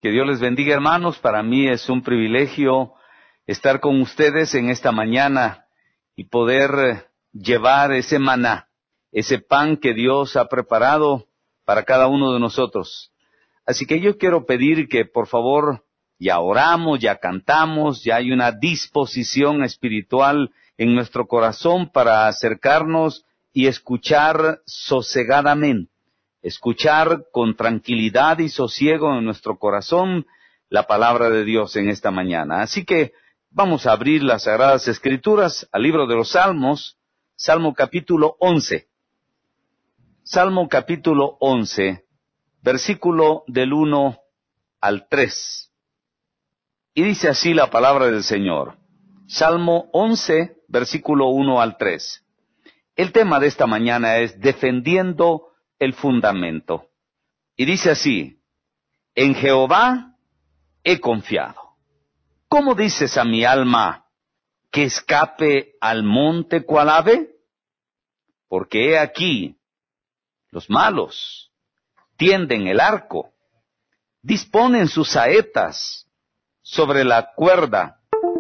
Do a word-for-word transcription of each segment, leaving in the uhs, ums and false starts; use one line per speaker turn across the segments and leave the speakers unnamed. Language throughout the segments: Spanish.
Que Dios les bendiga, hermanos. Para mí es un privilegio estar con ustedes en esta mañana y poder llevar ese maná, ese pan que Dios ha preparado para cada uno de nosotros. Así que yo quiero pedir que por favor, ya oramos, ya cantamos, ya hay una disposición espiritual en nuestro corazón para acercarnos y escuchar sosegadamente. Escuchar con tranquilidad y sosiego en nuestro corazón la palabra de Dios en esta mañana. Así que vamos a abrir las Sagradas Escrituras al libro de los Salmos, Salmo capítulo once. Salmo capítulo once, versículo del uno al tres. Y dice así la palabra del Señor. Salmo once, versículo uno al tres. El tema de esta mañana es defendiendo el fundamento. Y dice así: en Jehová he confiado. ¿Cómo dices a mi alma que escape al monte cual ave? Porque he aquí, los malos tienden el arco, disponen sus saetas sobre la cuerda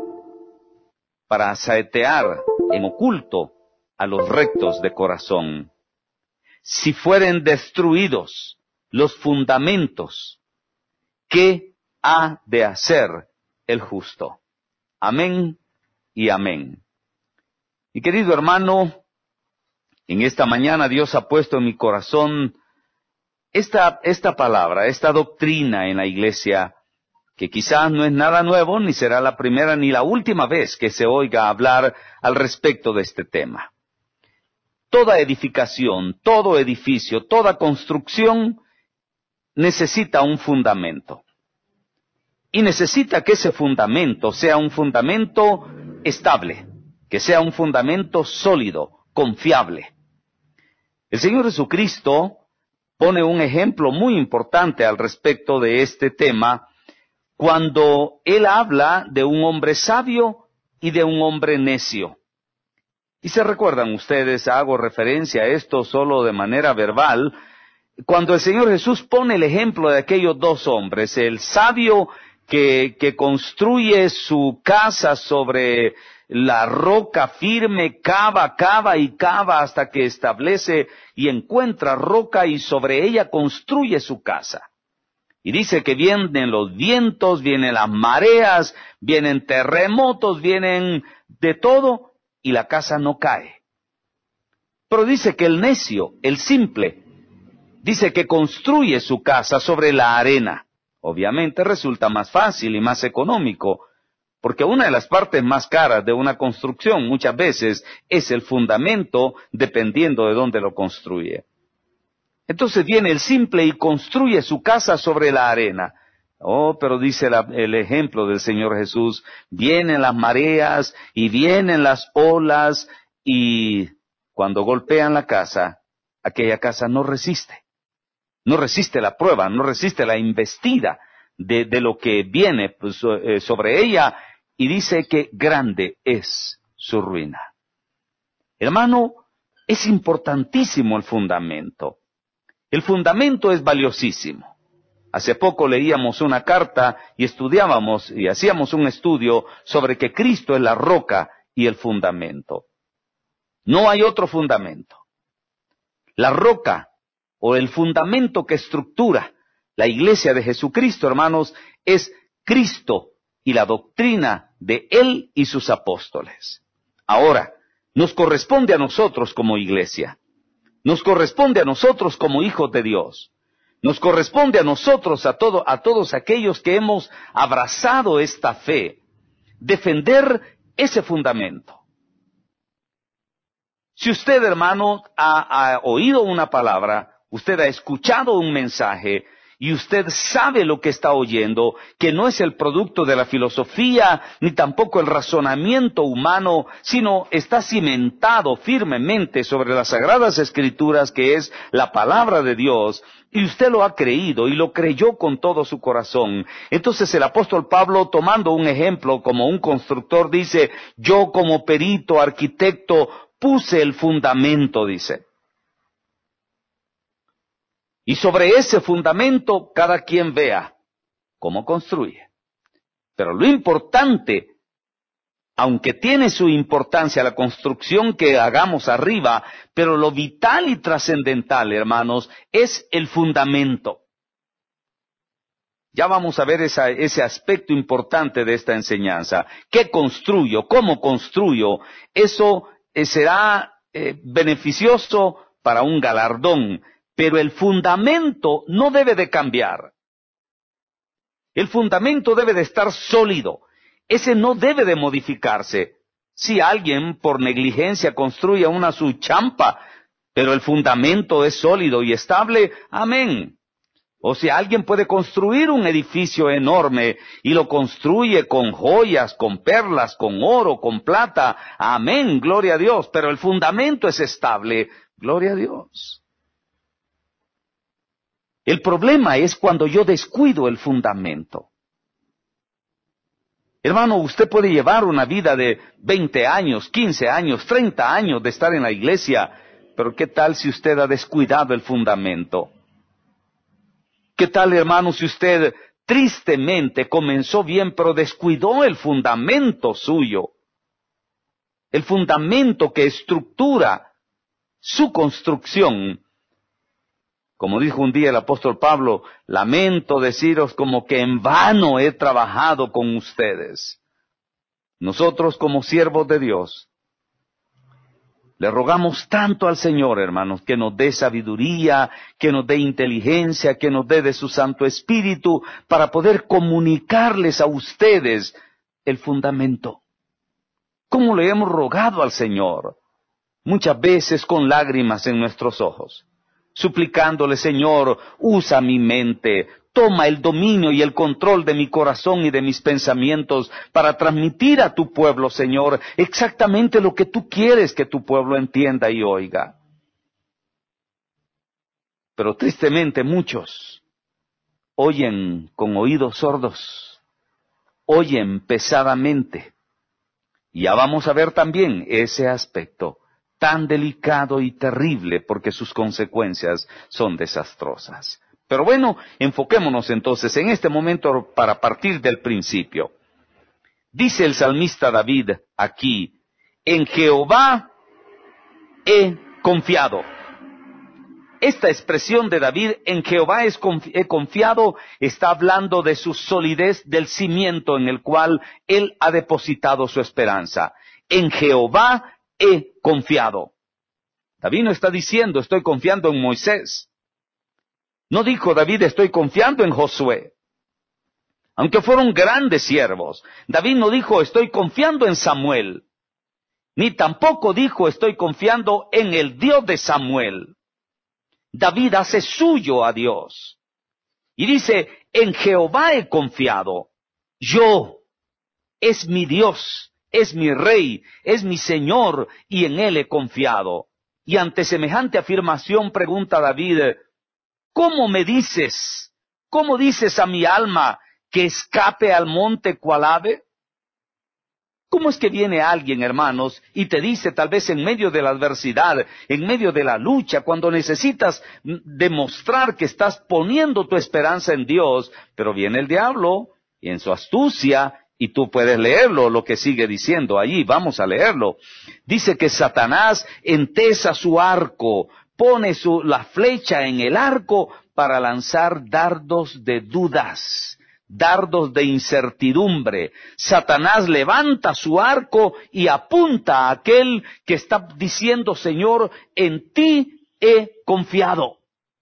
para saetear en oculto a los rectos de corazón. Si fueren destruidos los fundamentos, ¿qué ha de hacer el justo? Amén y amén. Mi querido hermano, en esta mañana Dios ha puesto en mi corazón esta, esta palabra, esta doctrina en la iglesia, que quizás no es nada nuevo, ni será la primera ni la última vez que se oiga hablar al respecto de este tema. Toda edificación, todo edificio, toda construcción necesita un fundamento. Y necesita que ese fundamento sea un fundamento estable, que sea un fundamento sólido, confiable. El Señor Jesucristo pone un ejemplo muy importante al respecto de este tema cuando Él habla de un hombre sabio y de un hombre necio. Y se recuerdan ustedes, hago referencia a esto solo de manera verbal, cuando el Señor Jesús pone el ejemplo de aquellos dos hombres, el sabio que, que construye su casa sobre la roca firme, cava, cava y cava hasta que establece y encuentra roca y sobre ella construye su casa. Y dice que vienen los vientos, vienen las mareas, vienen terremotos, vienen de todo, y la casa no cae. Pero dice que el necio, el simple, dice que construye su casa sobre la arena. Obviamente resulta más fácil y más económico, porque una de las partes más caras de una construcción muchas veces es el fundamento, dependiendo de dónde lo construye. Entonces viene el simple y construye su casa sobre la arena. Oh, pero dice la, el ejemplo del Señor Jesús, vienen las mareas y vienen las olas y cuando golpean la casa, aquella casa no resiste. No resiste la prueba, no resiste la embestida de, de lo que viene pues, eh, sobre ella y dice que grande es su ruina. Hermano, es importantísimo el fundamento. El fundamento es valiosísimo. Hace poco leíamos una carta y estudiábamos y hacíamos un estudio sobre que Cristo es la roca y el fundamento. No hay otro fundamento. La roca o el fundamento que estructura la iglesia de Jesucristo, hermanos, es Cristo y la doctrina de Él y sus apóstoles. Ahora, nos corresponde a nosotros como iglesia. Nos corresponde a nosotros como hijos de Dios. Nos corresponde a nosotros, a, todo, a todos aquellos que hemos abrazado esta fe, defender ese fundamento. Si usted, hermano, ha, ha oído una palabra, usted ha escuchado un mensaje, y usted sabe lo que está oyendo, que no es el producto de la filosofía, ni tampoco el razonamiento humano, sino está cimentado firmemente sobre las Sagradas Escrituras, que es la palabra de Dios, y usted lo ha creído y lo creyó con todo su corazón. Entonces el apóstol Pablo, tomando un ejemplo como un constructor, dice, yo como perito, arquitecto, puse el fundamento, dice. Y sobre ese fundamento cada quien vea cómo construye. Pero lo importante, aunque tiene su importancia la construcción que hagamos arriba, pero lo vital y trascendental, hermanos, es el fundamento. Ya vamos a ver esa, ese aspecto importante de esta enseñanza. ¿Qué construyo? ¿Cómo construyo? Eso eh, será eh, beneficioso para un galardón, pero el fundamento no debe de cambiar. El fundamento debe de estar sólido. Ese no debe de modificarse. Si alguien por negligencia construye una su champa, pero el fundamento es sólido y estable, amén. O si alguien puede construir un edificio enorme y lo construye con joyas, con perlas, con oro, con plata, amén, gloria a Dios, pero el fundamento es estable, gloria a Dios. El problema es cuando yo descuido el fundamento. Hermano, usted puede llevar una vida de veinte años, quince años, treinta años de estar en la iglesia, pero ¿qué tal si usted ha descuidado el fundamento? ¿Qué tal, hermano, si usted tristemente comenzó bien, pero descuidó el fundamento suyo? El fundamento que estructura su construcción. Como dijo un día el apóstol Pablo, lamento deciros como que en vano he trabajado con ustedes. Nosotros como siervos de Dios, le rogamos tanto al Señor, hermanos, que nos dé sabiduría, que nos dé inteligencia, que nos dé de su Santo Espíritu para poder comunicarles a ustedes el fundamento. ¿Cómo le hemos rogado al Señor? Muchas veces con lágrimas en nuestros ojos, suplicándole, Señor, usa mi mente, toma el dominio y el control de mi corazón y de mis pensamientos para transmitir a tu pueblo, Señor, exactamente lo que tú quieres que tu pueblo entienda y oiga. Pero tristemente muchos oyen con oídos sordos, oyen pesadamente. Y ya vamos a ver también ese aspecto tan delicado y terrible porque sus consecuencias son desastrosas. Pero bueno, enfoquémonos entonces en este momento para partir del principio. Dice el salmista David aquí, en Jehová he confiado. Esta expresión de David, en Jehová he confiado, está hablando de su solidez del cimiento en el cual él ha depositado su esperanza. En Jehová he confiado. David no está diciendo, estoy confiando en Moisés. No dijo David, estoy confiando en Josué. Aunque fueron grandes siervos. David no dijo, estoy confiando en Samuel. Ni tampoco dijo, estoy confiando en el Dios de Samuel. David hace suyo a Dios. Y dice, en Jehová he confiado. Yo, es mi Dios, es mi Rey, es mi Señor, y en Él he confiado. Y ante semejante afirmación pregunta David, ¿cómo me dices? ¿Cómo dices a mi alma que escape al monte cual ave? ¿Cómo es que viene alguien, hermanos, y te dice tal vez en medio de la adversidad, en medio de la lucha, cuando necesitas demostrar que estás poniendo tu esperanza en Dios, pero viene el diablo y en su astucia, y tú puedes leerlo, lo que sigue diciendo allí, vamos a leerlo. Dice que Satanás entesa su arco, pone su, la flecha en el arco para lanzar dardos de dudas, dardos de incertidumbre. Satanás levanta su arco y apunta a aquel que está diciendo, Señor, en ti he confiado.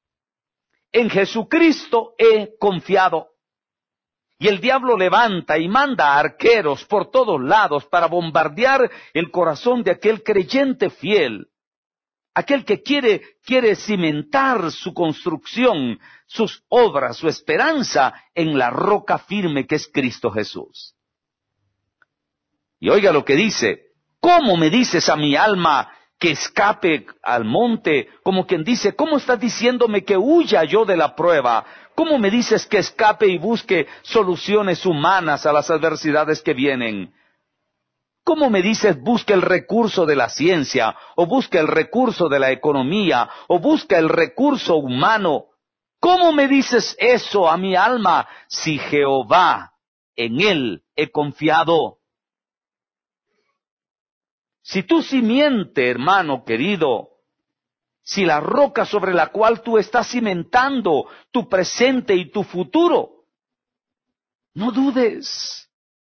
En Jesucristo he confiado. Y el diablo levanta y manda arqueros por todos lados para bombardear el corazón de aquel creyente fiel. Aquel que quiere, quiere cimentar su construcción, sus obras, su esperanza en la roca firme que es Cristo Jesús. Y oiga lo que dice, ¿cómo me dices a mi alma que escape al monte? Como quien dice, ¿cómo estás diciéndome que huya yo de la prueba? ¿Cómo me dices que escape y busque soluciones humanas a las adversidades que vienen? ¿Cómo me dices busca el recurso de la ciencia, o busca el recurso de la economía, o busca el recurso humano ¿Cómo me dices eso a mi alma si Jehová, en él he confiado? Si tu simiente, hermano querido, si la roca sobre la cual tú estás cimentando tu presente y tu futuro, no dudes.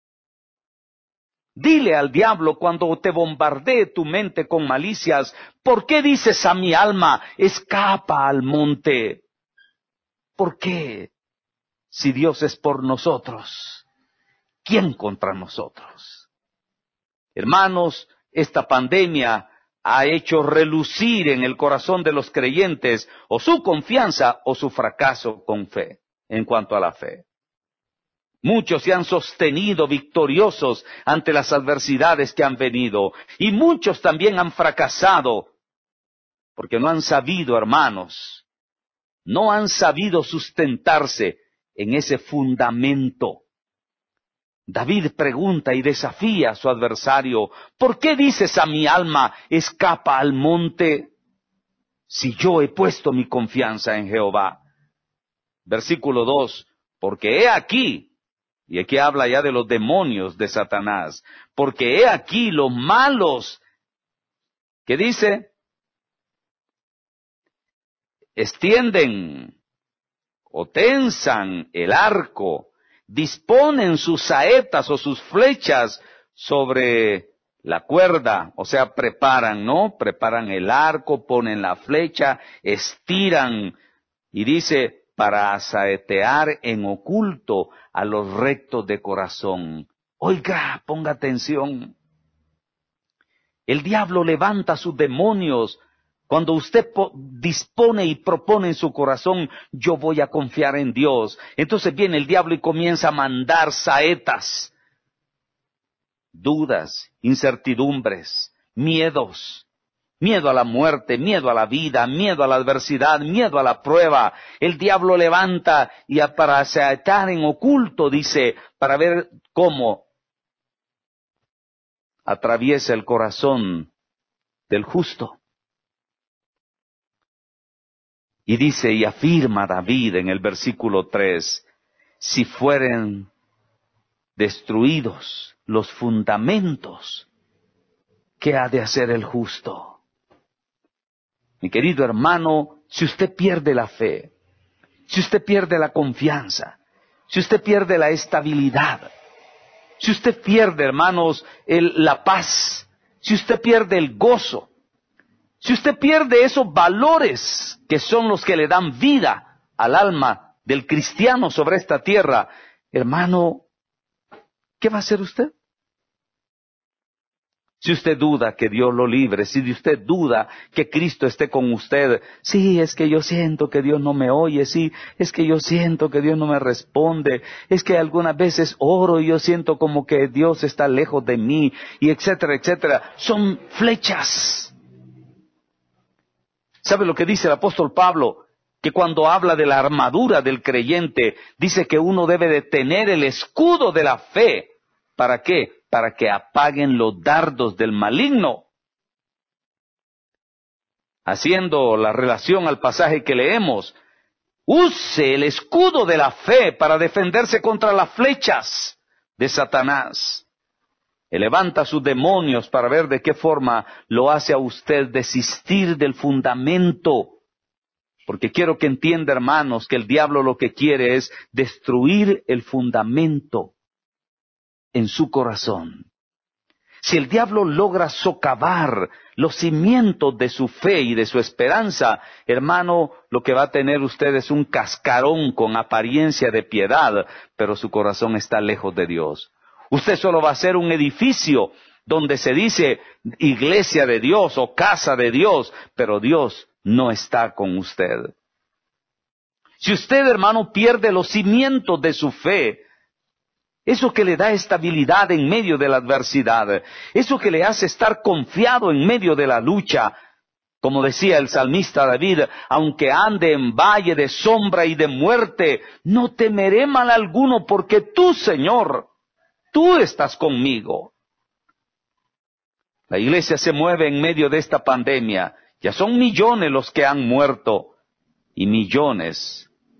Dile al diablo cuando te bombardee tu mente con malicias, ¿por qué dices a mi alma, escapa al monte? ¿Por qué? Si Dios es por nosotros, ¿quién contra nosotros? Hermanos, esta pandemia ha hecho relucir en el corazón de los creyentes o su confianza o su fracaso con fe, en cuanto a la fe. Muchos se han sostenido victoriosos ante las adversidades que han venido, y muchos también han fracasado, porque no han sabido, hermanos, no han sabido sustentarse en ese fundamento. David pregunta y desafía a su adversario, ¿por qué dices a mi alma, escapa al monte, si yo he puesto mi confianza en Jehová? Versículo dos, porque he aquí, y aquí habla ya de los demonios de Satanás, porque he aquí los malos, ¿qué dice? Extienden o tensan el arco, disponen sus saetas o sus flechas sobre la cuerda, o sea, preparan, ¿no? Preparan el arco, ponen la flecha, estiran, y dice, para saetear en oculto a los rectos de corazón. Oiga, ponga atención. El diablo levanta sus demonios cuando usted dispone y propone en su corazón, yo voy a confiar en Dios. Entonces viene el diablo y comienza a mandar saetas, dudas, incertidumbres, miedos. Miedo a la muerte, miedo a la vida, miedo a la adversidad, miedo a la prueba. El diablo levanta y para saetar en oculto, dice, para ver cómo atraviesa el corazón del justo. Y dice y afirma David en el versículo tres, si fueren destruidos los fundamentos, ¿qué ha de hacer el justo? Mi querido hermano, si usted pierde la fe, si usted pierde la confianza, si usted pierde la estabilidad, si usted pierde, hermanos, el, la paz, si usted pierde el gozo, si usted pierde esos valores que son los que le dan vida al alma del cristiano sobre esta tierra, hermano, ¿qué va a hacer usted? Si usted duda que Dios lo libre, si usted duda que Cristo esté con usted, sí, es que yo siento que Dios no me oye, sí, es que yo siento que Dios no me responde, es que algunas veces oro y yo siento como que Dios está lejos de mí, y etcétera, etcétera. Son flechas. ¿Sabe lo que dice el apóstol Pablo? Que cuando habla de la armadura del creyente, dice que uno debe de tener el escudo de la fe. ¿Para qué? Para que apaguen los dardos del maligno. Haciendo la relación al pasaje que leemos, use el escudo de la fe para defenderse contra las flechas de Satanás. Él levanta a sus demonios para ver de qué forma lo hace a usted desistir del fundamento. Porque quiero que entienda, hermanos, que el diablo lo que quiere es destruir el fundamento en su corazón. Si el diablo logra socavar los cimientos de su fe y de su esperanza, hermano, lo que va a tener usted es un cascarón con apariencia de piedad, pero su corazón está lejos de Dios. Usted solo va a ser un edificio donde se dice iglesia de Dios o casa de Dios, pero Dios no está con usted. Si usted, hermano, pierde los cimientos de su fe, eso que le da estabilidad en medio de la adversidad, eso que le hace estar confiado en medio de la lucha, como decía el salmista David, aunque ande en valle de sombra y de muerte, no temeré mal alguno, porque tú, Señor, tú estás conmigo. La iglesia se mueve en medio de esta pandemia. Ya son millones los que han muerto y millones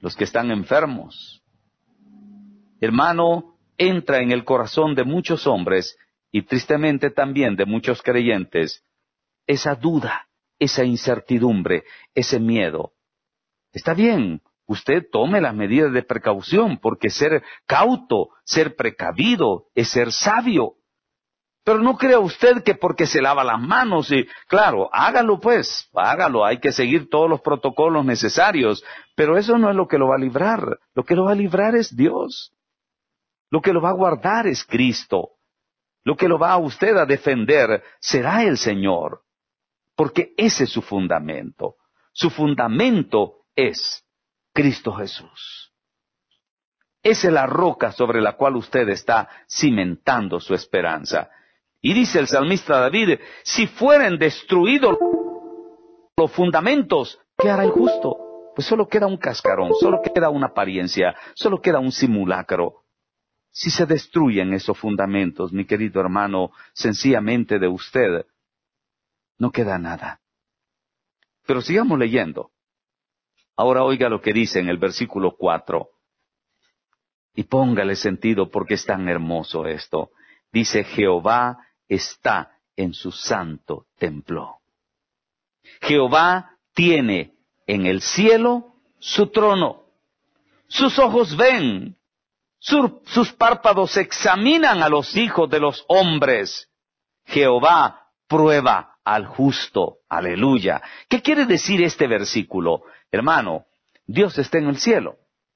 los que están enfermos. Hermano, entra en el corazón de muchos hombres y tristemente también de muchos creyentes esa duda, esa incertidumbre, ese miedo. Está bien, usted tome las medidas de precaución, porque ser cauto, ser precavido, es ser sabio. Pero no crea usted que porque se lava las manos y, claro, hágalo pues, hágalo, hay que seguir todos los protocolos necesarios, pero eso no es lo que lo va a librar. Lo que lo va a librar es Dios. Lo que lo va a guardar es Cristo. Lo que lo va a usted a defender será el Señor, porque ese es su fundamento. Su fundamento es Cristo Jesús. Esa es la roca sobre la cual usted está cimentando su esperanza. Y dice el salmista David, si fueren destruidos los fundamentos, ¿qué hará el justo? Pues solo queda un cascarón, solo queda una apariencia, solo queda un simulacro. Si se destruyen esos fundamentos, mi querido hermano, sencillamente de usted, no queda nada. Pero sigamos leyendo. Ahora oiga lo que dice en el versículo cuatro. Y póngale sentido porque es tan hermoso esto. Dice, Jehová está en su santo templo. Jehová tiene en el cielo su trono. Sus ojos ven, su, sus párpados examinan a los hijos de los hombres. Jehová prueba al justo. Aleluya. ¿Qué quiere decir este versículo? Hermano, Dios está en el cielo.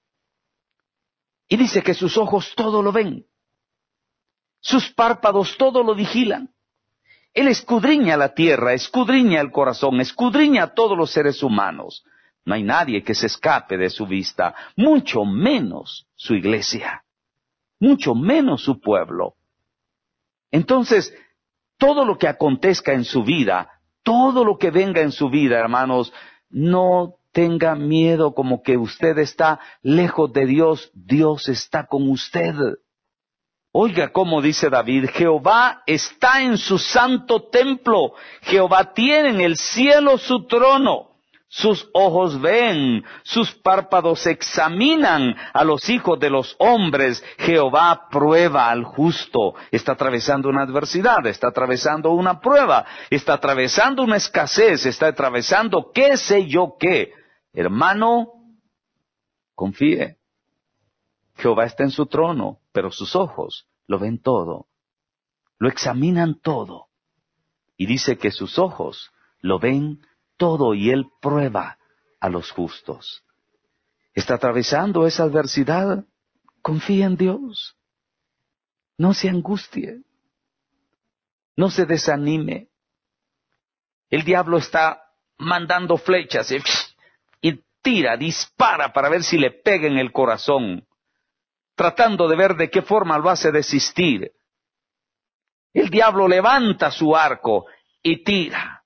Y dice que sus ojos todo lo ven. Sus párpados todo lo vigilan. Él escudriña la tierra, escudriña el corazón, escudriña a todos los seres humanos. No hay nadie que se escape de su vista, mucho menos su iglesia, mucho menos su pueblo. Entonces, todo lo que acontezca en su vida, todo lo que venga en su vida, hermanos, no tenga miedo como que usted está lejos de Dios. Dios está con usted. Oiga cómo dice David, Jehová está en su santo templo, Jehová tiene en el cielo su trono, sus ojos ven, sus párpados examinan a los hijos de los hombres, Jehová prueba al justo. Está atravesando una adversidad, está atravesando una prueba, está atravesando una escasez, está atravesando qué sé yo qué. Hermano, confíe. Jehová está en su trono, pero sus ojos lo ven todo, lo examinan todo. Y dice que sus ojos lo ven todo y Él prueba a los justos. ¿Está atravesando esa adversidad? Confíe en Dios. No se angustie. No se desanime. El diablo está mandando flechas y, y tira, dispara para ver si le pega en el corazón, tratando de ver de qué forma lo hace desistir. El diablo levanta su arco y tira.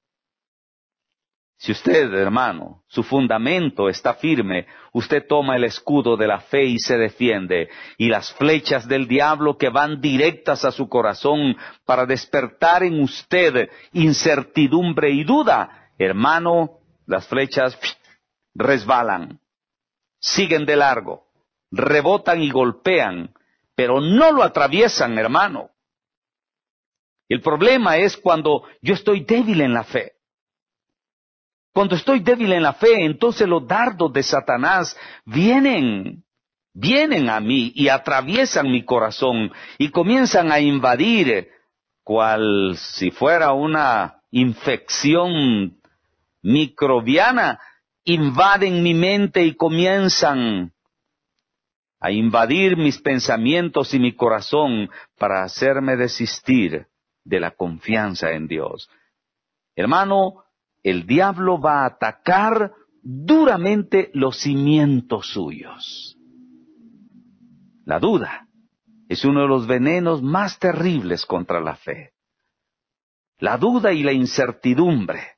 Si usted, hermano, su fundamento está firme, usted toma el escudo de la fe y se defiende, y las flechas del diablo que van directas a su corazón para despertar en usted incertidumbre y duda, hermano, las flechas resbalan, siguen de largo, rebotan y golpean, pero no lo atraviesan, hermano. El problema es cuando yo estoy débil en la fe. Cuando estoy débil en la fe, entonces los dardos de Satanás vienen, vienen a mí y atraviesan mi corazón y comienzan a invadir, cual si fuera una infección microbiana, invaden mi mente y comienzan a invadir mis pensamientos y mi corazón para hacerme desistir de la confianza en Dios. Hermano, el diablo va a atacar duramente los cimientos suyos. La duda es uno de los venenos más terribles contra la fe. La duda y la incertidumbre.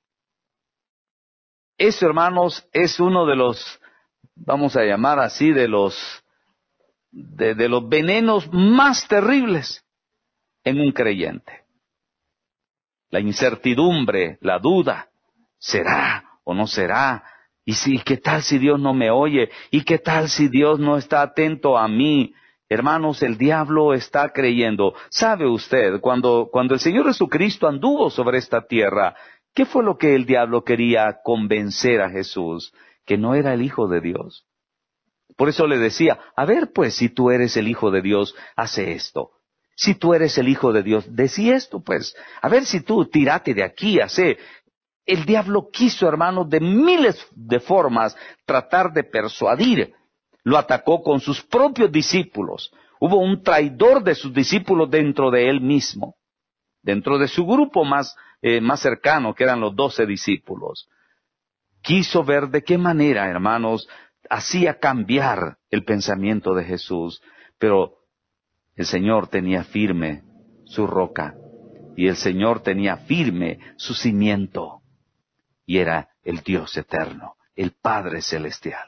Eso, hermanos, es uno de los, vamos a llamar así, de los, de, de los venenos más terribles en un creyente. La incertidumbre, la duda. ¿Será o no será? ¿Y si, qué tal si Dios no me oye? ¿Y qué tal si Dios no está atento a mí? Hermanos, el diablo está creyendo. ¿Sabe usted, cuando, cuando el Señor Jesucristo anduvo sobre esta tierra, qué fue lo que el diablo quería convencer a Jesús? Que no era el Hijo de Dios. Por eso le decía, a ver pues, si tú eres el Hijo de Dios, hace esto. Si tú eres el Hijo de Dios, decí esto pues. A ver si tú, tírate de aquí, hace. El diablo quiso, hermanos, de miles de formas tratar de persuadir. Lo atacó con sus propios discípulos. Hubo un traidor de sus discípulos dentro de él mismo. Dentro de su grupo más, eh, más cercano, que eran los doce discípulos. Quiso ver de qué manera, hermanos, hacía cambiar el pensamiento de Jesús. Pero el Señor tenía firme su roca. Y el Señor tenía firme su cimiento. Y era el Dios eterno, el Padre celestial.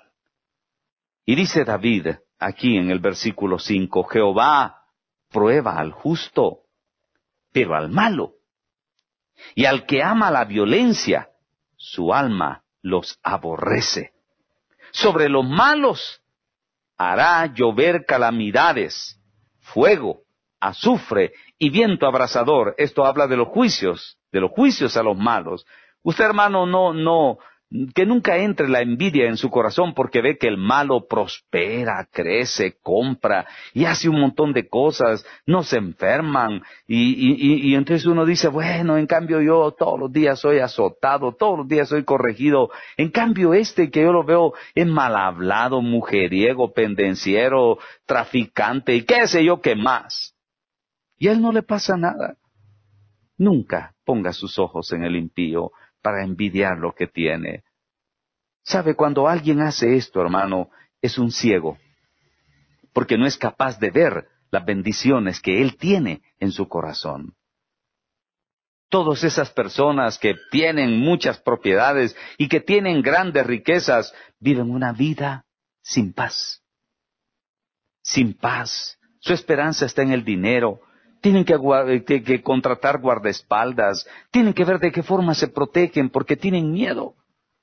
Y dice David, aquí en el versículo cinco, Jehová prueba al justo, pero al malo. Y al que ama la violencia, su alma los aborrece. Sobre los malos hará llover calamidades, fuego, azufre y viento abrasador. Esto habla de los juicios, de los juicios a los malos. Usted, hermano, no, no, que nunca entre la envidia en su corazón porque ve que el malo prospera, crece, compra y hace un montón de cosas, no se enferman y, y, y, y entonces uno dice, bueno, en cambio yo todos los días soy azotado, todos los días soy corregido, en cambio este que yo lo veo es mal hablado, mujeriego, pendenciero, traficante y qué sé yo qué más. Y a él no le pasa nada. Nunca ponga sus ojos en el impío para envidiar lo que tiene. ¿Sabe? Cuando alguien hace esto, hermano, es un ciego, porque no es capaz de ver las bendiciones que él tiene en su corazón. Todas esas personas que tienen muchas propiedades y que tienen grandes riquezas, viven una vida sin paz. Sin paz. Su esperanza está en el dinero. Tienen que, que, que contratar guardaespaldas, tienen que ver de qué forma se protegen porque tienen miedo.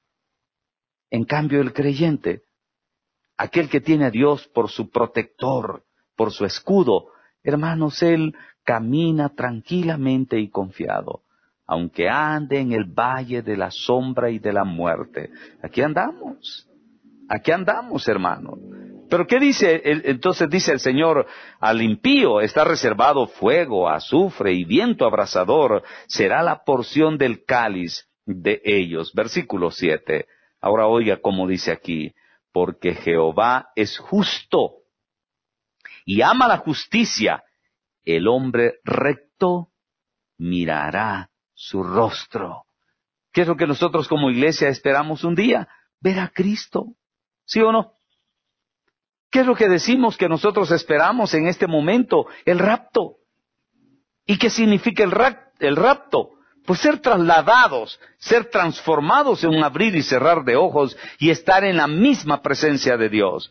En cambio, el creyente, aquel que tiene a Dios por su protector, por su escudo, hermanos, él camina tranquilamente y confiado, aunque ande en el valle de la sombra y de la muerte. Aquí andamos, aquí andamos, hermano. Pero ¿qué dice? Entonces dice el Señor, al impío está reservado fuego, azufre y viento abrasador, será la porción del cáliz de ellos. Versículo siete. Ahora oiga cómo dice aquí, porque Jehová es justo y ama la justicia, el hombre recto mirará su rostro. ¿Qué es lo que nosotros como iglesia esperamos un día? Ver a Cristo, ¿sí o no? ¿Qué es lo que decimos que nosotros esperamos en este momento? El rapto. ¿Y qué significa el, ra- el rapto? Pues ser trasladados, ser transformados en un abrir y cerrar de ojos y estar en la misma presencia de Dios.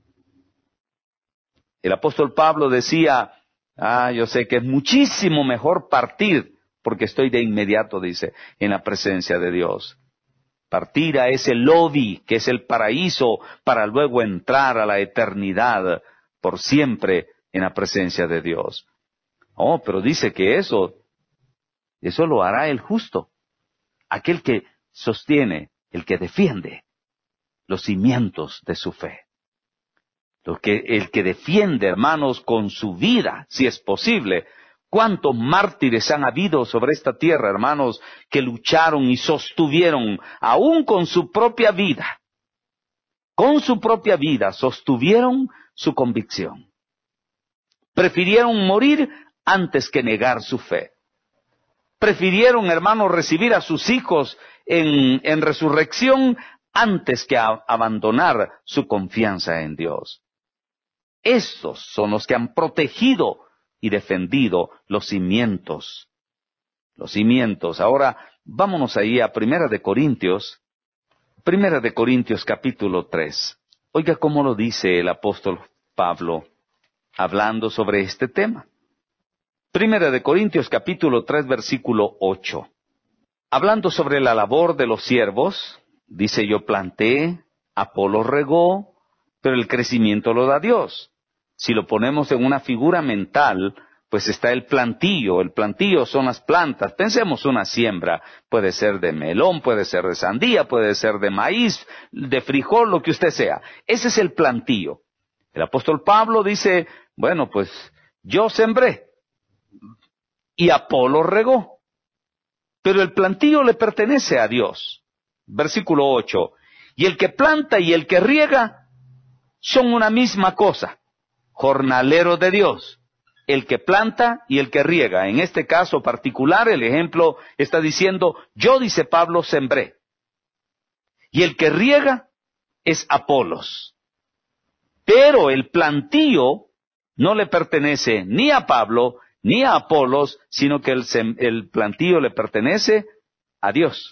El apóstol Pablo decía, ah, yo sé que es muchísimo mejor partir, porque estoy de inmediato, dice, en la presencia de Dios. Partir a ese lobby, que es el paraíso, para luego entrar a la eternidad por siempre en la presencia de Dios. Oh, pero dice que eso, eso lo hará el justo, aquel que sostiene, el que defiende los cimientos de su fe. Lo que, el que defiende, hermanos, con su vida, si es posible. ¿Cuántos mártires han habido sobre esta tierra, hermanos, que lucharon y sostuvieron, aún con su propia vida, con su propia vida, sostuvieron su convicción? Prefirieron morir antes que negar su fe. Prefirieron, hermanos, recibir a sus hijos en, en resurrección antes que a, abandonar su confianza en Dios. Estos son los que han protegido y defendido los cimientos. Los cimientos. Ahora, vámonos ahí a Primera de Corintios. Primera de Corintios capítulo tres. Oiga cómo lo dice el apóstol Pablo, hablando sobre este tema. Primera de Corintios capítulo tres versículo ocho. Hablando sobre la labor de los siervos, dice yo planté, Apolo regó, pero el crecimiento lo da Dios. Si lo ponemos en una figura mental, pues está el plantillo. El plantillo son las plantas. Pensemos una siembra. Puede ser de melón, puede ser de sandía, puede ser de maíz, de frijol, lo que usted sea. Ese es el plantillo. El apóstol Pablo dice, bueno, pues yo sembré y Apolo regó, pero el plantillo le pertenece a Dios. Versículo ocho. Y el que planta y el que riega son una misma cosa, jornalero de Dios. El que planta y el que riega. En este caso particular, el ejemplo está diciendo, yo, dice Pablo, sembré. Y el que riega es Apolos. Pero el plantío no le pertenece ni a Pablo ni a Apolos, sino que el, el plantío le pertenece a Dios.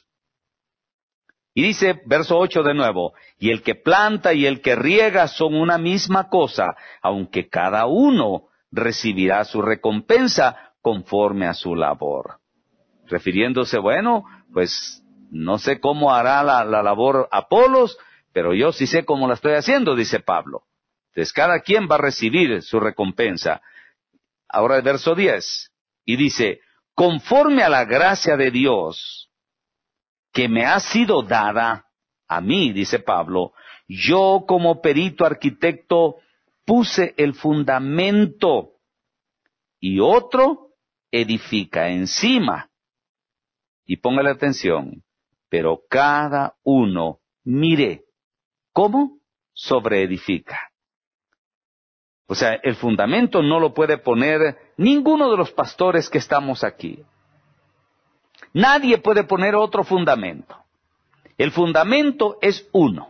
Y dice, verso ocho de nuevo, y el que planta y el que riega son una misma cosa, aunque cada uno recibirá su recompensa conforme a su labor. Refiriéndose, bueno, pues no sé cómo hará la, la labor Apolos, pero yo sí sé cómo la estoy haciendo, dice Pablo. Entonces cada quien va a recibir su recompensa. Ahora el verso diez, y dice, conforme a la gracia de Dios que me ha sido dada a mí, dice Pablo, yo como perito arquitecto puse el fundamento y otro edifica encima. Y póngale atención, pero cada uno mire cómo sobreedifica. O sea, el fundamento no lo puede poner ninguno de los pastores que estamos aquí. Nadie puede poner otro fundamento. El fundamento es uno.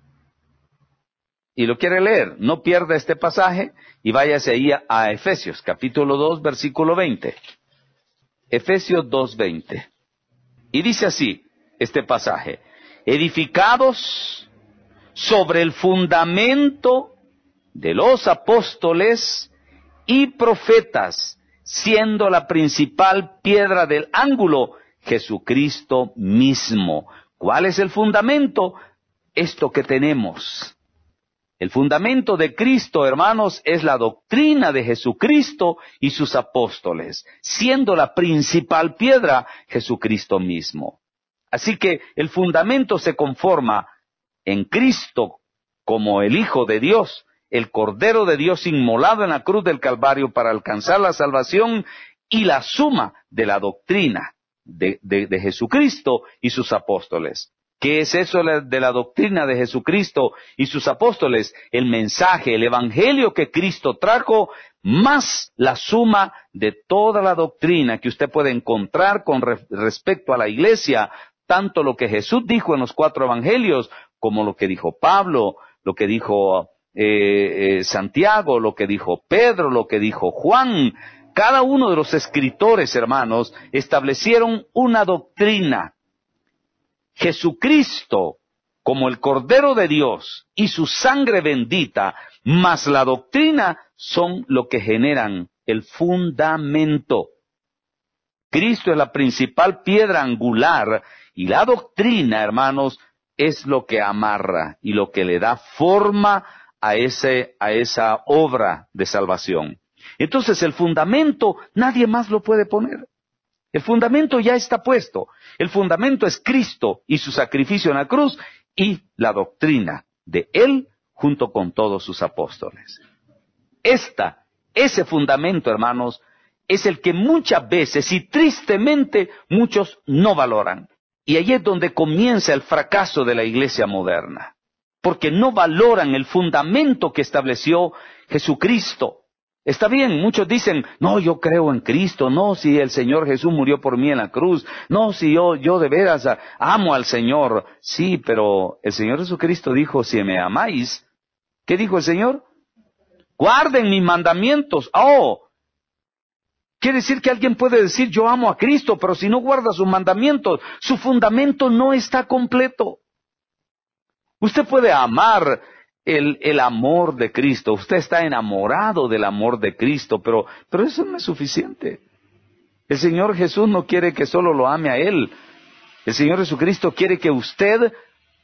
Y lo quiere leer, no pierda este pasaje y váyase ahí a, a Efesios, capítulo dos, versículo veinte. Efesios dos, veinte. Y dice así, este pasaje, edificados sobre el fundamento de los apóstoles y profetas, siendo la principal piedra del ángulo Jesucristo mismo. ¿Cuál es el fundamento? Esto que tenemos. El fundamento de Cristo, hermanos, es la doctrina de Jesucristo y sus apóstoles, siendo la principal piedra Jesucristo mismo. Así que el fundamento se conforma en Cristo como el Hijo de Dios, el Cordero de Dios inmolado en la cruz del Calvario para alcanzar la salvación y la suma de la doctrina de, de, de Jesucristo y sus apóstoles. ¿Qué es eso de la doctrina de Jesucristo y sus apóstoles? El mensaje, el evangelio que Cristo trajo, más la suma de toda la doctrina que usted puede encontrar con re- respecto a la iglesia, tanto lo que Jesús dijo en los cuatro evangelios, como lo que dijo Pablo, lo que dijo eh, eh, Santiago, lo que dijo Pedro, lo que dijo Juan. Cada uno de los escritores, hermanos, establecieron una doctrina. Jesucristo, como el Cordero de Dios y su sangre bendita, más la doctrina, son lo que generan el fundamento. Cristo es la principal piedra angular y la doctrina, hermanos, es lo que amarra y lo que le da forma a ese, a esa obra de salvación. Entonces el fundamento nadie más lo puede poner. El fundamento ya está puesto. El fundamento es Cristo y su sacrificio en la cruz y la doctrina de Él junto con todos sus apóstoles. Esta, ese fundamento, hermanos, es el que muchas veces y tristemente muchos no valoran. Y ahí es donde comienza el fracaso de la iglesia moderna. Porque no valoran el fundamento que estableció Jesucristo. Está bien, muchos dicen, no, yo creo en Cristo, no, si el Señor Jesús murió por mí en la cruz, no, si yo, yo de veras amo al Señor. Sí, pero el Señor Jesucristo dijo, si me amáis, ¿qué dijo el Señor? Guarden mis mandamientos. Oh, quiere decir que alguien puede decir, yo amo a Cristo, pero si no guarda sus mandamientos, su fundamento no está completo. Usted puede amar El, el amor de Cristo, usted está enamorado del amor de Cristo, pero, pero eso no es suficiente. El Señor Jesús no quiere que solo lo ame a Él. El Señor Jesucristo quiere que usted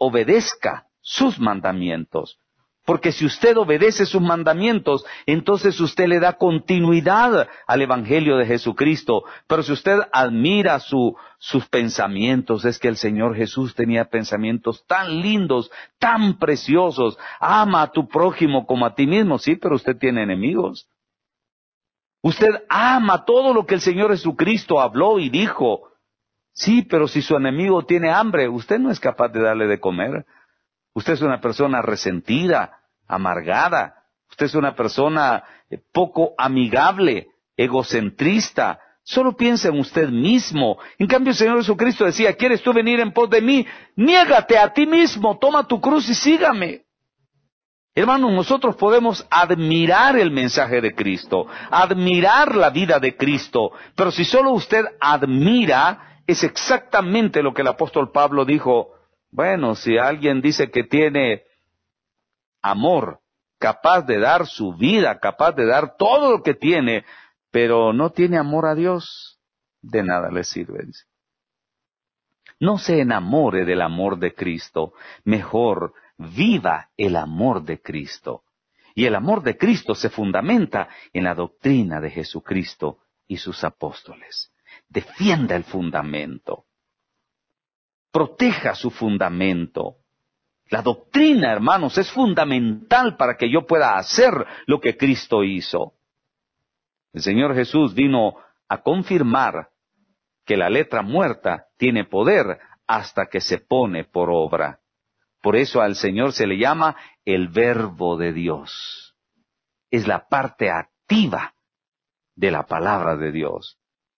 obedezca sus mandamientos. Porque si usted obedece sus mandamientos, entonces usted le da continuidad al Evangelio de Jesucristo. Pero si usted admira su, sus pensamientos, es que el Señor Jesús tenía pensamientos tan lindos, tan preciosos. Ama a tu prójimo como a ti mismo. Sí, pero usted tiene enemigos. Usted ama todo lo que el Señor Jesucristo habló y dijo. Sí, pero si su enemigo tiene hambre, usted no es capaz de darle de comer. Usted es una persona resentida, amargada. Usted es una persona poco amigable, egocentrista. Solo piensa en usted mismo. En cambio, el Señor Jesucristo decía, ¿quieres tú venir en pos de mí? Niégate a ti mismo, toma tu cruz y sígame. Hermanos, nosotros podemos admirar el mensaje de Cristo, admirar la vida de Cristo, pero si solo usted admira, es exactamente lo que el apóstol Pablo dijo. Bueno, si alguien dice que tiene amor, capaz de dar su vida, capaz de dar todo lo que tiene, pero no tiene amor a Dios, de nada le sirve. Dice. No se enamore del amor de Cristo, mejor viva el amor de Cristo. Y el amor de Cristo se fundamenta en la doctrina de Jesucristo y sus apóstoles. Defienda el fundamento. Proteja su fundamento. La doctrina, hermanos, es fundamental para que yo pueda hacer lo que Cristo hizo. El Señor Jesús vino a confirmar que la letra muerta tiene poder hasta que se pone por obra. Por eso al Señor se le llama el Verbo de Dios. Es la parte activa de la palabra de Dios.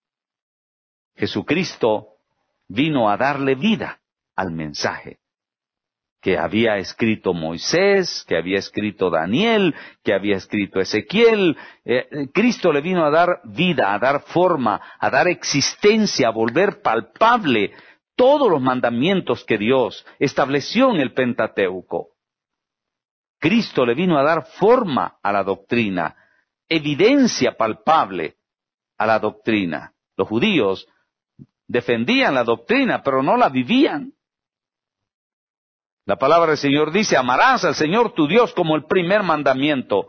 Jesucristo vino a darle vida al mensaje que había escrito Moisés, que había escrito Daniel, que había escrito Ezequiel. Eh, Cristo le vino a dar vida, a dar forma, a dar existencia, a volver palpable todos los mandamientos que Dios estableció en el Pentateuco. Cristo le vino a dar forma a la doctrina, evidencia palpable a la doctrina. Los judíos defendían la doctrina, pero no la vivían. La palabra del Señor dice, amarás al Señor tu Dios como el primer mandamiento.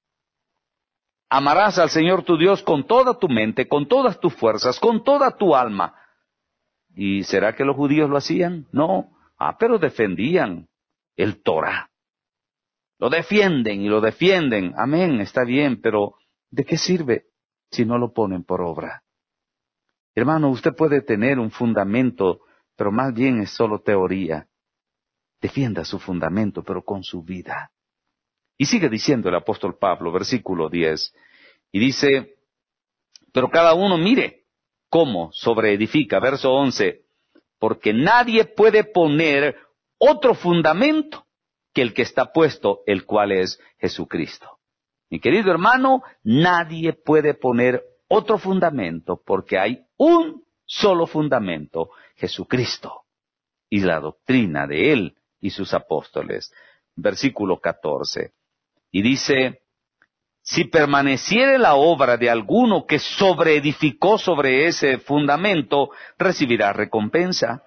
Amarás al Señor tu Dios con toda tu mente, con todas tus fuerzas, con toda tu alma. ¿Y será que los judíos lo hacían? No. Ah, pero defendían el Torah. Lo defienden y lo defienden. Amén, está bien, pero ¿de qué sirve si no lo ponen por obra? Hermano, usted puede tener un fundamento, pero más bien es solo teoría. Defienda su fundamento, pero con su vida. Y sigue diciendo el apóstol Pablo, versículo diez, y dice, pero cada uno mire cómo sobreedifica, verso once, porque nadie puede poner otro fundamento que el que está puesto, el cual es Jesucristo. Mi querido hermano, nadie puede poner otro fundamento, porque hay un solo fundamento, Jesucristo, y la doctrina de Él y sus apóstoles. Versículo catorce. Y dice, si permaneciere la obra de alguno que sobreedificó sobre ese fundamento, recibirá recompensa.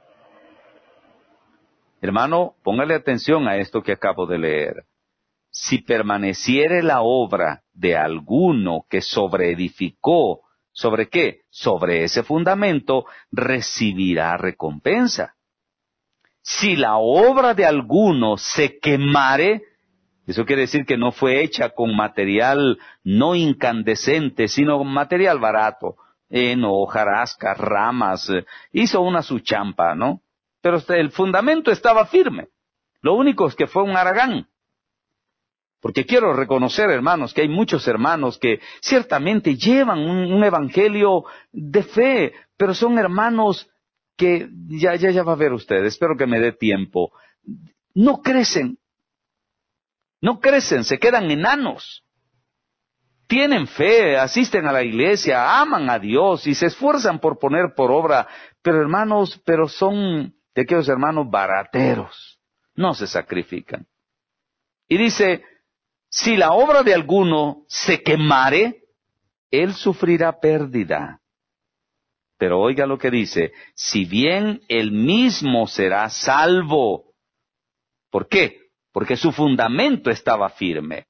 Hermano, póngale atención a esto que acabo de leer. Si permaneciere la obra de alguno que sobreedificó, ¿sobre qué? Sobre ese fundamento, recibirá recompensa. Si la obra de alguno se quemare, eso quiere decir que no fue hecha con material no incandescente, sino con material barato, heno, hojarasca, ramas, eh, hizo una su champa, ¿no? Pero el fundamento estaba firme. Lo único es que fue un haragán. Porque quiero reconocer, hermanos, que hay muchos hermanos que ciertamente llevan un, un evangelio de fe, pero son hermanos que, ya, ya, ya va a ver usted, espero que me dé tiempo, no crecen, no crecen, se quedan enanos. Tienen fe, asisten a la iglesia, aman a Dios y se esfuerzan por poner por obra, pero hermanos, pero son de aquellos hermanos barateros, no se sacrifican. Y dice, si la obra de alguno se quemare, él sufrirá pérdida. Pero oiga lo que dice, si bien él mismo será salvo, ¿Por qué? Porque su fundamento estaba firme.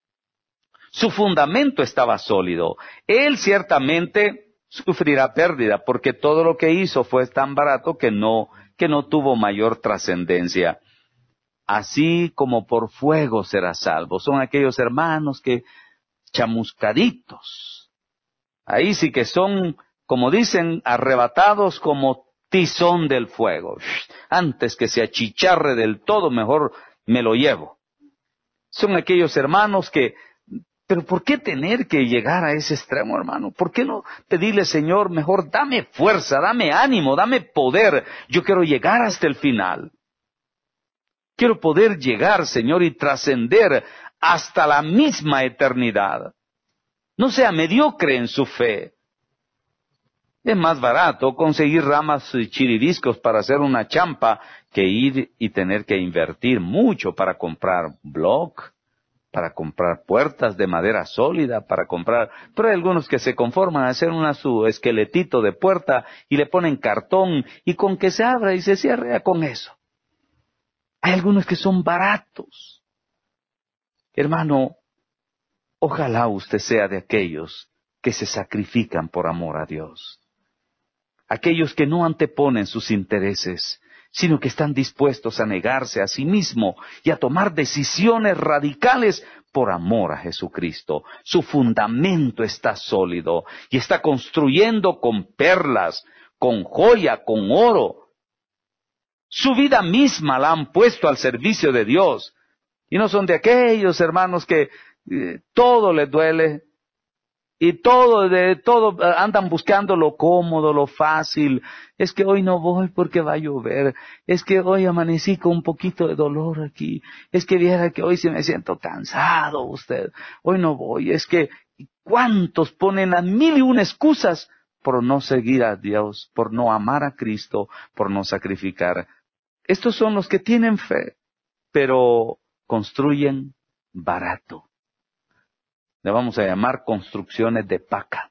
Su fundamento estaba sólido. Él ciertamente sufrirá pérdida, porque todo lo que hizo fue tan barato que no, que no tuvo mayor trascendencia. Así como por fuego será salvo. Son aquellos hermanos que chamuscaditos. Ahí sí que son, como dicen, arrebatados como tizón del fuego. Antes que se achicharre del todo, mejor me lo llevo. Son aquellos hermanos que, pero ¿por qué tener que llegar a ese extremo, hermano? ¿Por qué no pedirle, Señor, mejor dame fuerza, dame ánimo, dame poder? Yo quiero llegar hasta el final. Quiero poder llegar, Señor, y trascender hasta la misma eternidad. No sea mediocre en su fe. Es más barato conseguir ramas y chiririscos para hacer una champa que ir y tener que invertir mucho para comprar block, para comprar puertas de madera sólida, para comprar... Pero hay algunos que se conforman a hacer una su esqueletito de puerta y le ponen cartón y con que se abra y se cierre con eso. Hay algunos que son baratos. Hermano, ojalá usted sea de aquellos que se sacrifican por amor a Dios. Aquellos que no anteponen sus intereses, sino que están dispuestos a negarse a sí mismo y a tomar decisiones radicales por amor a Jesucristo. Su fundamento está sólido y está construyendo con perlas, con joya, con oro. Su vida misma la han puesto al servicio de Dios. Y no son de aquellos hermanos que eh, todo les duele. Y todo, de todo, andan buscando lo cómodo, lo fácil. Es que hoy no voy porque va a llover. Es que hoy amanecí con un poquito de dolor aquí. Es que viera que hoy sí me siento cansado usted. Hoy no voy. Es que, ¿cuántos ponen a mil y una excusas por no seguir a Dios, por no amar a Cristo, por no sacrificar? Estos son los que tienen fe, pero construyen barato. Le vamos a llamar construcciones de paca.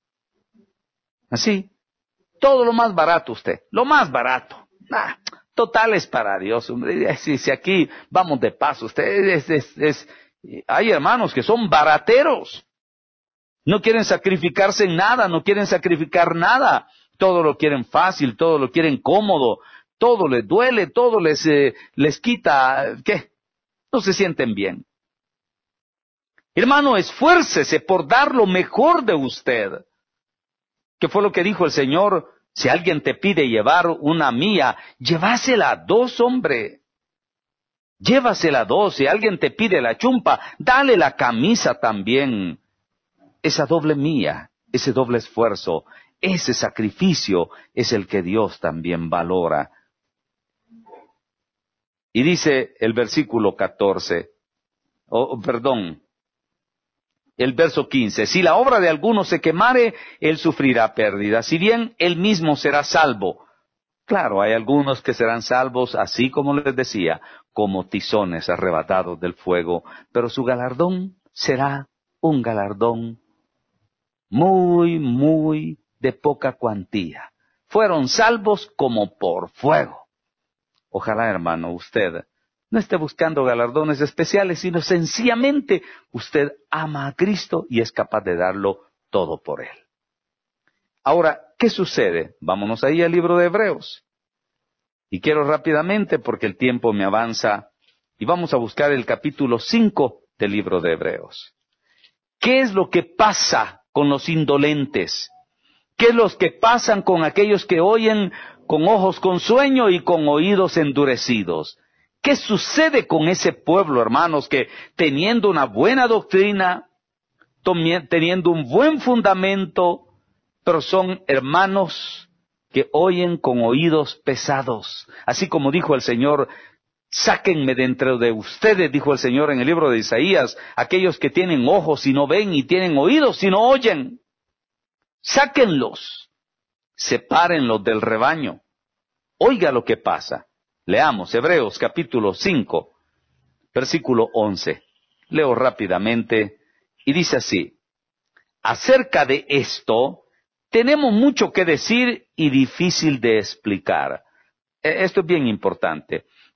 Así, todo lo más barato usted, lo más barato. Ah, total es para Dios. Si, si aquí vamos de paso, usted es, es, es, hay hermanos que son barateros. No quieren sacrificarse en nada, no quieren sacrificar nada. Todo lo quieren fácil, todo lo quieren cómodo, todo les duele, todo les, eh, les quita, ¿qué? No se sienten bien. Hermano, esfuércese por dar lo mejor de usted. ¿Qué fue lo que dijo el Señor? Si alguien te pide llevar una mía, llévasela a dos, hombre. Llévasela a dos. Si alguien te pide la chumpa, dale la camisa también. Esa doble mía, ese doble esfuerzo, ese sacrificio es el que Dios también valora. Y dice el versículo catorce, oh, perdón, el verso quince, si la obra de alguno se quemare, él sufrirá pérdida, si bien él mismo será salvo. Claro, hay algunos que serán salvos, así como les decía, como tizones arrebatados del fuego, pero su galardón será un galardón muy, muy de poca cuantía. Fueron salvos como por fuego. Ojalá, hermano, usted no esté buscando galardones especiales, sino sencillamente usted ama a Cristo y es capaz de darlo todo por Él. Ahora, ¿qué sucede? Vámonos ahí al libro de Hebreos. Y quiero rápidamente, porque el tiempo me avanza, y vamos a buscar el capítulo cinco del libro de Hebreos. ¿Qué es lo que pasa con los indolentes? ¿Qué es lo que pasan con aquellos que oyen con ojos con sueño y con oídos endurecidos? ¿Qué sucede con ese pueblo, hermanos, que teniendo una buena doctrina, teniendo un buen fundamento, pero son hermanos que oyen con oídos pesados? Así como dijo el Señor, sáquenme de entre de ustedes, dijo el Señor en el libro de Isaías, aquellos que tienen ojos y no ven y tienen oídos y no oyen. Sáquenlos, sepárenlos del rebaño. Oiga lo que pasa. Leamos Hebreos capítulo cinco, versículo once. Leo rápidamente y dice así: acerca de esto tenemos mucho que decir y difícil de explicar. Esto es bien importante.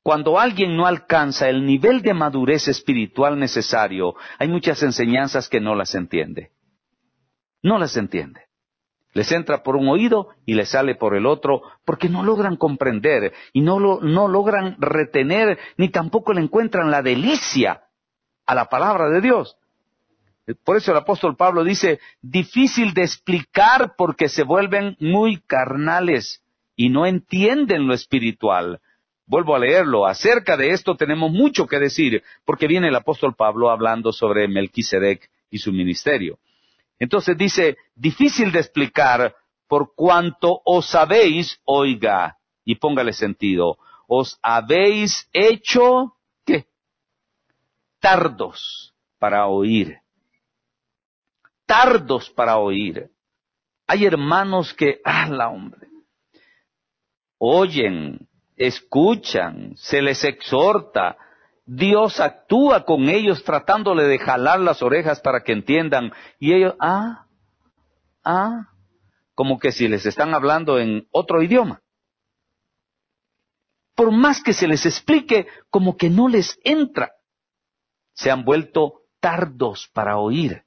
Cuando alguien no alcanza el nivel de madurez espiritual necesario, hay muchas enseñanzas que no las entiende. No las entiende. Les entra por un oído y les sale por el otro, porque no logran comprender y no, lo, no logran retener, ni tampoco le encuentran la delicia a la palabra de Dios. Por eso el apóstol Pablo dice, difícil de explicar porque se vuelven muy carnales y no entienden lo espiritual. Vuelvo a leerlo. Acerca de esto tenemos mucho que decir, porque viene el apóstol Pablo hablando sobre Melquisedec y su ministerio. Entonces dice, difícil de explicar por cuanto os habéis, oiga, y póngale sentido, os habéis hecho, ¿qué? Tardos para oír. Tardos para oír. Hay hermanos que, ¡ala, hombre! Oyen, escuchan, se les exhorta. Dios actúa con ellos tratándole de jalar las orejas para que entiendan. Y ellos, ah, ah, como que si les están hablando en otro idioma. Por más que se les explique, como que no les entra. Se han vuelto tardos para oír.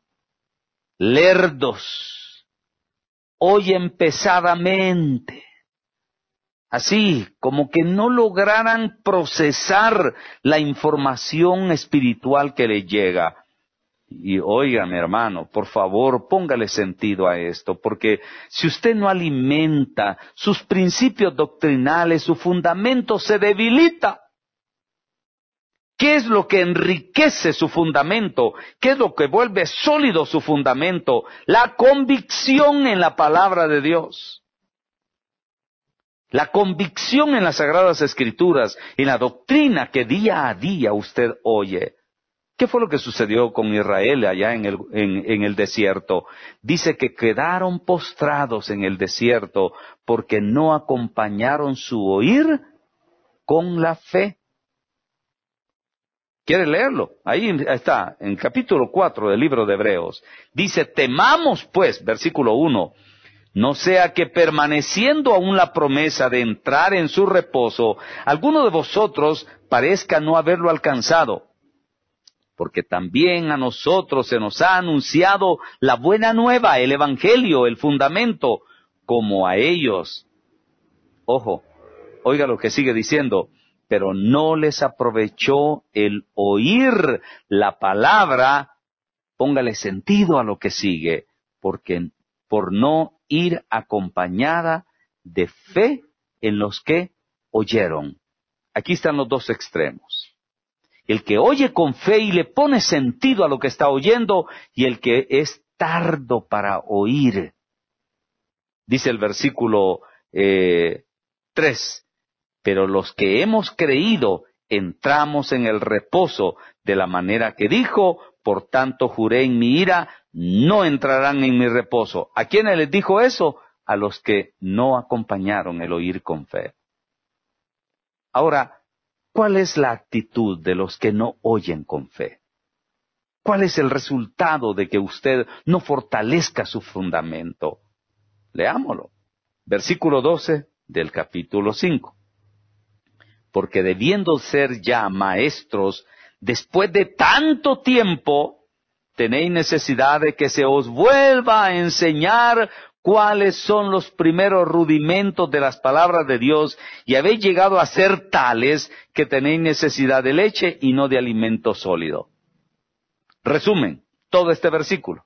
Lerdos. Oyen pesadamente. Así, como que no lograran procesar la información espiritual que les llega. Y óigame, hermano, por favor, póngale sentido a esto, porque si usted no alimenta sus principios doctrinales, su fundamento se debilita. ¿Qué es lo que enriquece su fundamento? ¿Qué es lo que vuelve sólido su fundamento? La convicción en la palabra de Dios. La convicción en las Sagradas Escrituras, en la doctrina que día a día usted oye. ¿Qué fue lo que sucedió con Israel allá en el, en, en el desierto? Dice que quedaron postrados en el desierto porque no acompañaron su oír con la fe. ¿Quiere leerlo? Ahí está, en capítulo cuatro del libro de Hebreos. Dice, temamos pues, versículo uno, no sea que permaneciendo aún la promesa de entrar en su reposo, alguno de vosotros parezca no haberlo alcanzado. Porque también a nosotros se nos ha anunciado la buena nueva, el evangelio, el fundamento, como a ellos. Ojo, oiga lo que sigue diciendo, pero no les aprovechó el oír la palabra, póngale sentido a lo que sigue, porque por no ir acompañada de fe en los que oyeron. Aquí están los dos extremos. El que oye con fe y le pone sentido a lo que está oyendo, y el que es tardo para oír. Dice el versículo eh, tres, pero los que hemos creído entramos en el reposo de la manera que dijo, por tanto juré en mi ira, no entrarán en mi reposo. ¿A quiénes les dijo eso? A los que no acompañaron el oír con fe. Ahora, ¿cuál es la actitud de los que no oyen con fe? ¿Cuál es el resultado de que usted no fortalezca su fundamento? Leámoslo. Versículo doce del capítulo cinco. Porque debiendo ser ya maestros, después de tanto tiempo, tenéis necesidad de que se os vuelva a enseñar cuáles son los primeros rudimentos de las palabras de Dios, y habéis llegado a ser tales que tenéis necesidad de leche y no de alimento sólido. Resumen, todo este versículo.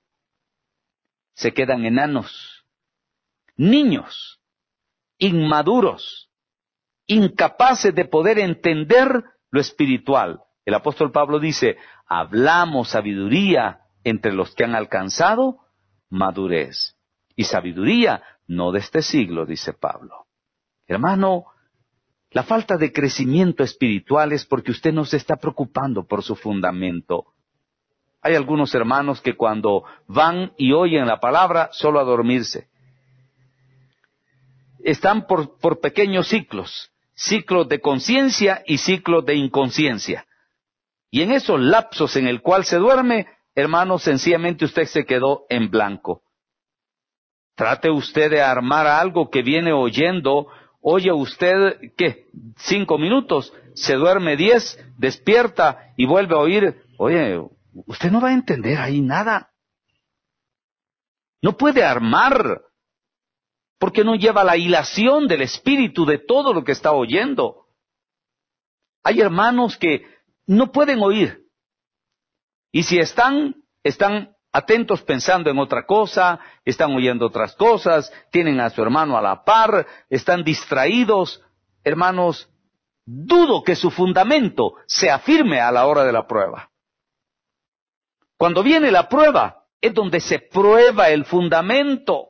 Se quedan enanos, niños, inmaduros, incapaces de poder entender lo espiritual. El apóstol Pablo dice, hablamos sabiduría entre los que han alcanzado madurez. Y sabiduría no de este siglo, dice Pablo. Hermano, la falta de crecimiento espiritual es porque usted no se está preocupando por su fundamento. Hay algunos hermanos que cuando van y oyen la palabra, solo a dormirse. Están por, por pequeños ciclos, ciclos de conciencia y ciclos de inconsciencia. Y en esos lapsos en el cual se duerme, hermano, sencillamente usted se quedó en blanco. Trate usted de armar algo que viene oyendo, oye usted, ¿qué? Cinco minutos, se duerme diez, despierta y vuelve a oír. Oye, usted no va a entender ahí nada. No puede armar, porque no lleva la hilación del espíritu de todo lo que está oyendo. Hay hermanos que no pueden oír. Y si están, están atentos pensando en otra cosa, están oyendo otras cosas, tienen a su hermano a la par, están distraídos. Hermanos, dudo que su fundamento sea firme a la hora de la prueba. Cuando viene la prueba, es donde se prueba el fundamento.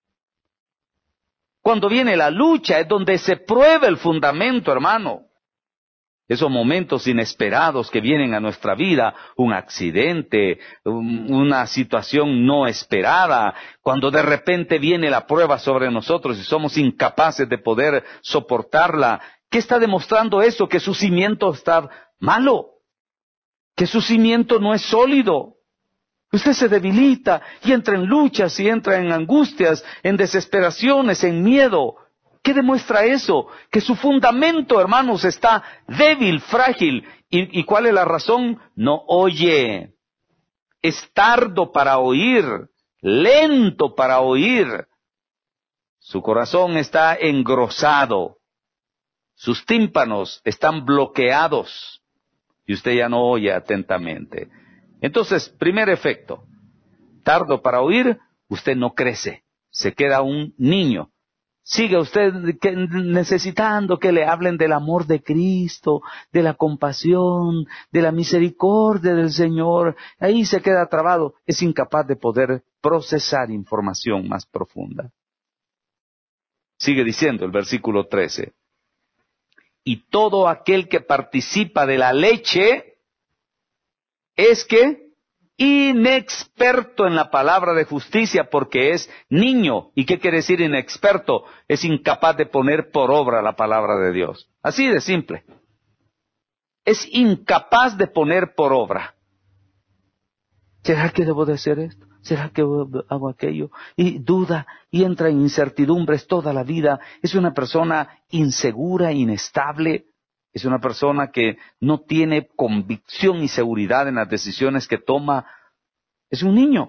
Cuando viene la lucha, es donde se prueba el fundamento, hermano. Esos momentos inesperados que vienen a nuestra vida, un accidente, una situación no esperada, cuando de repente viene la prueba sobre nosotros y somos incapaces de poder soportarla. ¿Qué está demostrando eso? Que su cimiento está malo, que su cimiento no es sólido. Usted se debilita y entra en luchas y entra en angustias, en desesperaciones, en miedo. ¿Qué demuestra eso? Que su fundamento, hermanos, está débil, frágil. ¿Y, y cuál es la razón? No oye. Es tardo para oír, lento para oír. Su corazón está engrosado. Sus tímpanos están bloqueados. Y usted ya no oye atentamente. Entonces, primer efecto. Tardo para oír, usted no crece. Se queda un niño. Sigue usted necesitando que le hablen del amor de Cristo, de la compasión, de la misericordia del Señor. Ahí se queda trabado. Es incapaz de poder procesar información más profunda. Sigue diciendo el versículo trece. Y todo aquel que participa de la leche es que inexperto en la palabra de justicia, porque es niño. ¿Y qué quiere decir inexperto? Es incapaz de poner por obra la palabra de Dios. Así de simple. Es incapaz de poner por obra. ¿Será que debo de hacer esto? ¿Será que hago aquello? Y duda y entra en incertidumbres toda la vida. Es una persona insegura, inestable. Es una persona que no tiene convicción y seguridad en las decisiones que toma. Es un niño.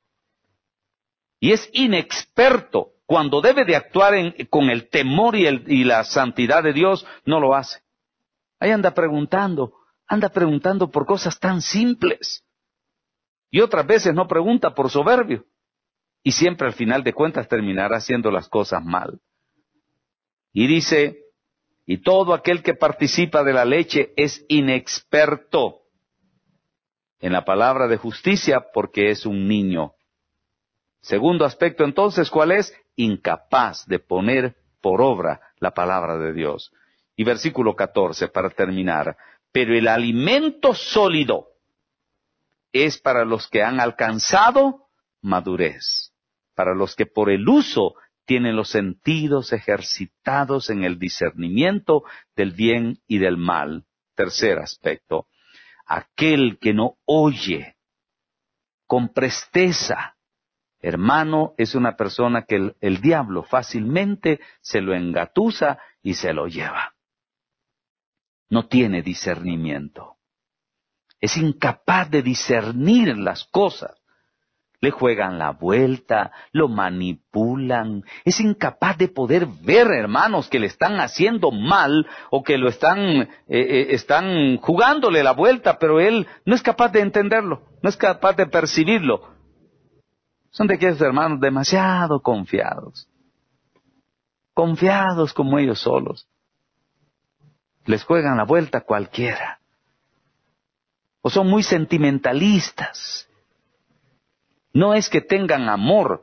Y es inexperto. Cuando debe de actuar en, con el temor y, el, y la santidad de Dios, no lo hace. Ahí anda preguntando, anda preguntando por cosas tan simples. Y otras veces no pregunta por soberbio. Y siempre al final de cuentas terminará haciendo las cosas mal. Y dice, y todo aquel que participa de la leche es inexperto en la palabra de justicia porque es un niño. Segundo aspecto entonces, ¿cuál es? Incapaz de poner por obra la palabra de Dios. Y versículo catorce para terminar. Pero el alimento sólido es para los que han alcanzado madurez, para los que por el uso tienen los sentidos ejercitados en el discernimiento del bien y del mal. Tercer aspecto, aquel que no oye con presteza, hermano, es una persona que el, el diablo fácilmente se lo engatusa y se lo lleva. No tiene discernimiento. Es incapaz de discernir las cosas. Le juegan la vuelta, lo manipulan. Es incapaz de poder ver, hermanos, que le están haciendo mal o que lo están, eh, eh, están jugándole la vuelta, pero él no es capaz de entenderlo, no es capaz de percibirlo. Son de aquellos hermanos demasiado confiados. Confiados como ellos solos. Les juegan la vuelta cualquiera. O son muy sentimentalistas. No es que tengan amor.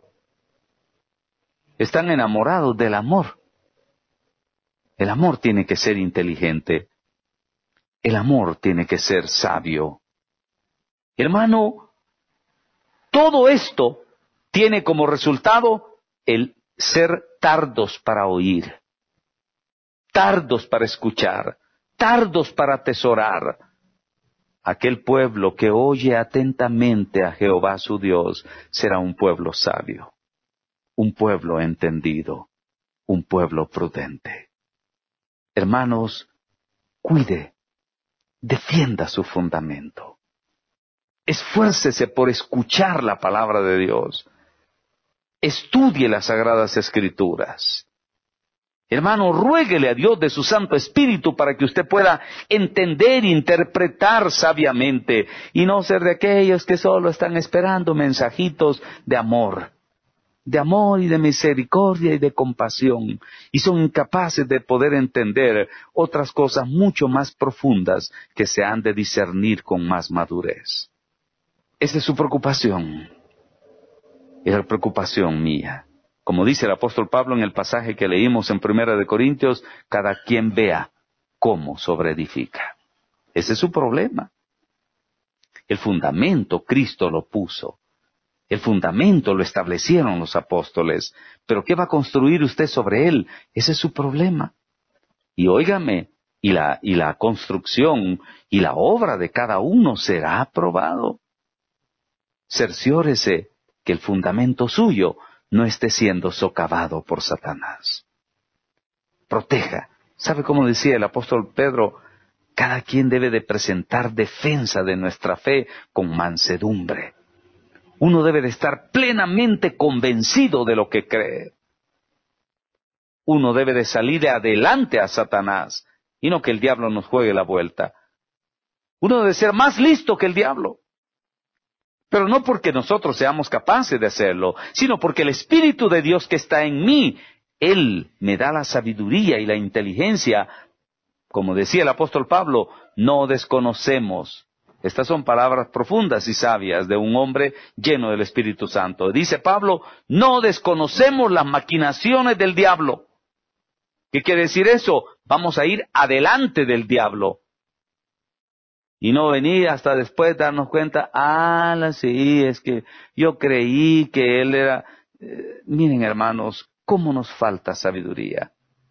Están enamorados del amor. El amor tiene que ser inteligente. El amor tiene que ser sabio. Hermano, todo esto tiene como resultado el ser tardos para oír, tardos para escuchar, tardos para atesorar. Aquel pueblo que oye atentamente a Jehová su Dios será un pueblo sabio, un pueblo entendido, un pueblo prudente. Hermanos, cuide, defienda su fundamento. Esfuércese por escuchar la palabra de Dios. Estudie las Sagradas Escrituras. Hermano, ruéguele a Dios de su Santo Espíritu para que usted pueda entender e interpretar sabiamente y no ser de aquellos que solo están esperando mensajitos de amor, de amor y de misericordia y de compasión, y son incapaces de poder entender otras cosas mucho más profundas que se han de discernir con más madurez. Esa es su preocupación, es la preocupación mía. Como dice el apóstol Pablo en el pasaje que leímos en Primera de Corintios, cada quien vea cómo sobreedifica. Ese es su problema. El fundamento Cristo lo puso. El fundamento lo establecieron los apóstoles. Pero ¿qué va a construir usted sobre él? Ese es su problema. Y óigame, y la, y la construcción y la obra de cada uno será aprobado. Cerciórese que el fundamento suyo no esté siendo socavado por Satanás. Proteja. ¿Sabe cómo decía el apóstol Pedro? Cada quien debe de presentar defensa de nuestra fe con mansedumbre. Uno debe de estar plenamente convencido de lo que cree. Uno debe de salir adelante a Satanás y no que el diablo nos juegue la vuelta. Uno debe ser más listo que el diablo. Pero no porque nosotros seamos capaces de hacerlo, sino porque el Espíritu de Dios que está en mí, Él me da la sabiduría y la inteligencia. Como decía el apóstol Pablo, no desconocemos. Estas son palabras profundas y sabias de un hombre lleno del Espíritu Santo. Dice Pablo, no desconocemos las maquinaciones del diablo. ¿Qué quiere decir eso? Vamos a ir adelante del diablo. Y no venir hasta después darnos cuenta, ah, sí, es que yo creí que él era... Eh, miren hermanos, ¿cómo nos falta sabiduría?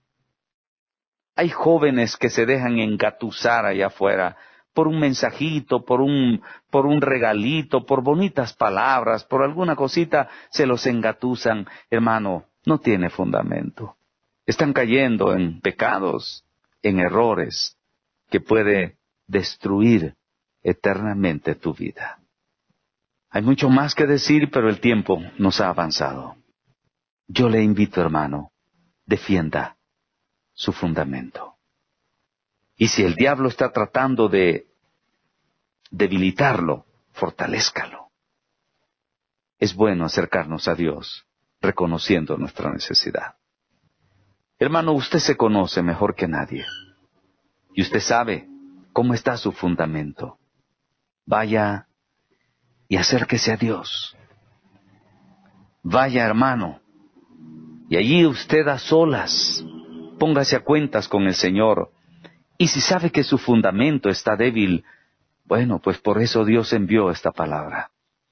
Hay jóvenes que se dejan engatusar allá afuera por un mensajito, por un, por un regalito, por bonitas palabras, por alguna cosita, se los engatusan. Hermano, no tiene fundamento. Están cayendo en pecados, en errores, que puede destruir eternamente tu vida. Hay mucho más que decir, pero el tiempo nos ha avanzado. Yo le invito, hermano, defienda su fundamento. Y si el diablo está tratando de debilitarlo, fortalézcalo. Es bueno acercarnos a Dios, reconociendo nuestra necesidad. Hermano, usted se conoce mejor que nadie. Y usted sabe cómo está su fundamento. Vaya y acérquese a Dios. Vaya, hermano, y allí usted a solas, póngase a cuentas con el Señor. Y si sabe que su fundamento está débil, bueno, pues por eso Dios envió esta palabra.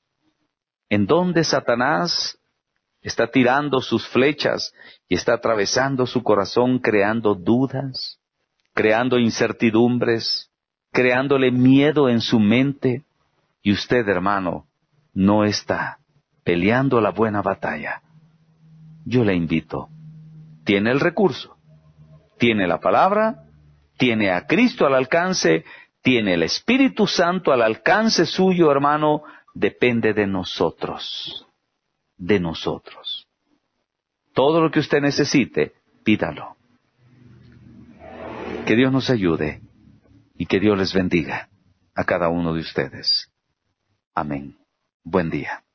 En donde Satanás está tirando sus flechas y está atravesando su corazón creando dudas, creando incertidumbres, creándole miedo en su mente, y usted, hermano, no está peleando la buena batalla. Yo le invito, tiene el recurso, tiene la palabra, tiene a Cristo al alcance, tiene el Espíritu Santo al alcance suyo, hermano, depende de nosotros, de nosotros. Todo lo que usted necesite, pídalo. Que Dios nos ayude y que Dios les bendiga a cada uno de ustedes. Amén. Buen día.